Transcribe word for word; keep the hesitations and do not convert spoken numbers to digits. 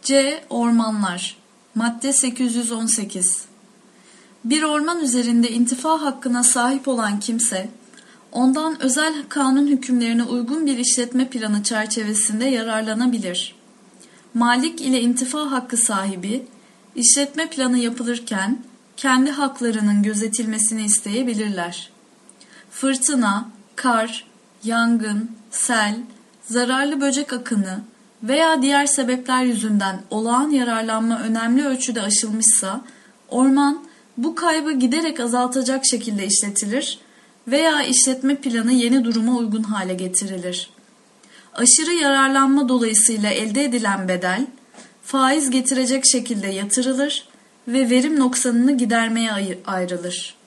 C. Ormanlar. Madde sekiz yüz on sekiz. Bir orman üzerinde intifa hakkına sahip olan kimse, ondan özel kanun hükümlerine uygun bir işletme planı çerçevesinde yararlanabilir. Malik ile intifa hakkı sahibi, işletme planı yapılırken kendi haklarının gözetilmesini isteyebilirler. Fırtına, kar, yangın, sel, zararlı böcek akını veya diğer sebepler yüzünden olağan yararlanma önemli ölçüde aşılmışsa, orman bu kaybı giderek azaltacak şekilde işletilir veya işletme planı yeni duruma uygun hale getirilir. Aşırı yararlanma dolayısıyla elde edilen bedel, faiz getirecek şekilde yatırılır ve verim noksanını gidermeye ayrılır.